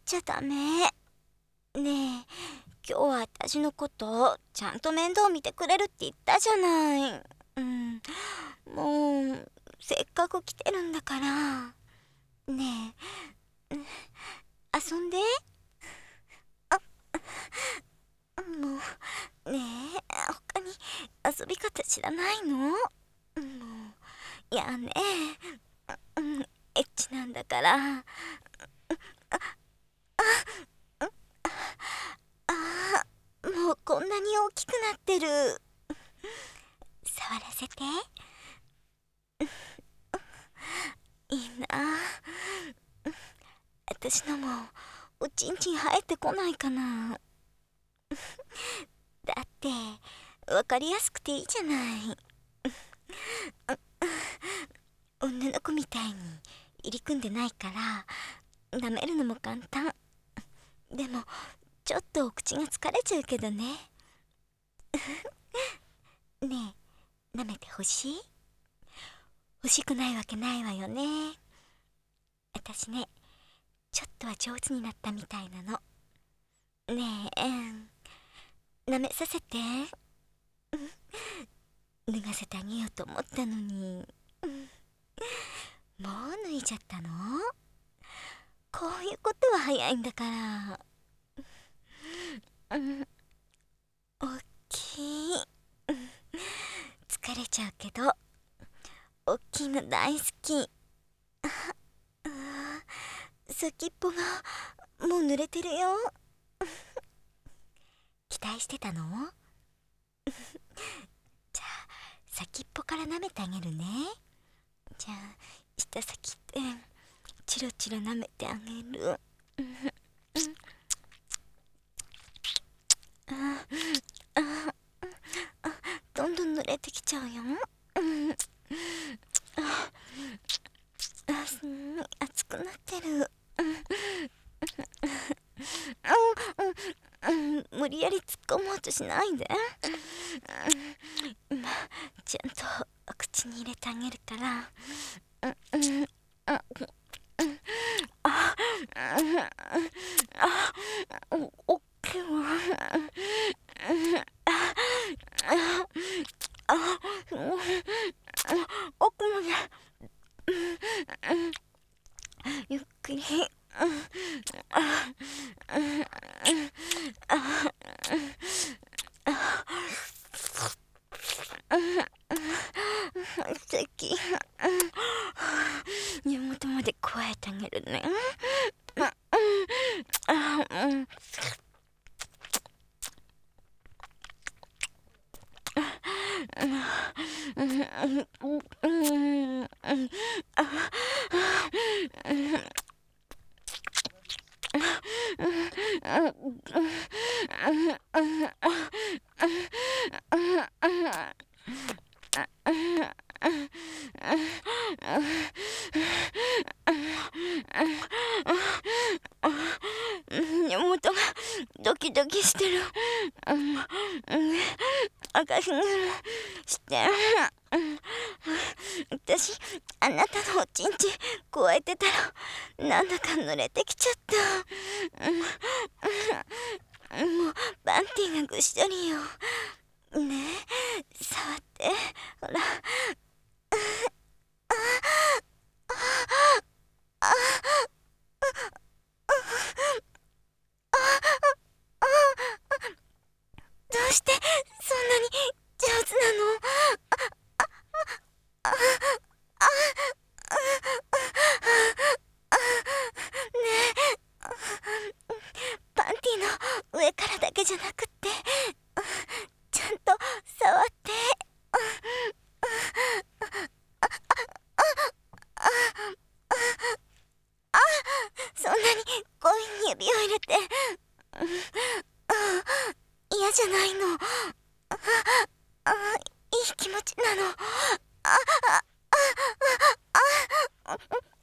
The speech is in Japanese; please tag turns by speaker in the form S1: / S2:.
S1: ちゃダメ。ねえ、今日は私のことちゃんと面倒見てくれるって言ったじゃない。もうせっかく来てるんだから。ねえ、遊んで。もうねえ、他に遊び方知らないの？もういやねえ、エッチなんだから。もうこんなに大きくなってる。触らせて。いいな。私のもおちんちん生えてこないかな。だって分かりやすくていいじゃない。女の子みたいに入り組んでないから舐めるのも簡単。でもちょっとお口が疲れちゃうけどね。ねえ、舐めてほしい？欲しくないわけないわよね。私ね、ちょっとは上手になったみたいなの。ねえ、舐めさせて。脱がせてあげようと思ったのに。もう脱いじゃったの？こういうことは早いんだから。おっきい。疲れちゃうけどおっきいの大好き。先っぽがもう濡れてるよ。期待してたの？じゃあ先っぽから舐めてあげるね。じゃあ下先ってチロチロ舐めてあげる。どんどん濡れてきちゃうよ。すんごい熱くなってる。無理やり突っ込もうとしないで。今ちゃんとお口に入れてあげるから。おっきいわ。すごい奥までゆっくり。素敵。根元まで加えてあげるね。根元がドキドキしてる。私にもして。私あなたのおちんち加えてたらなんだか濡れてきちゃった。もうパンティーがぐしょりよ。ねえ、触って。ほら。どうしてそんなに上手なの？パンティの上からだけじゃなくってちゃんと触って。そんなに強引に指を入れて嫌じゃないの。いい気持ちなの。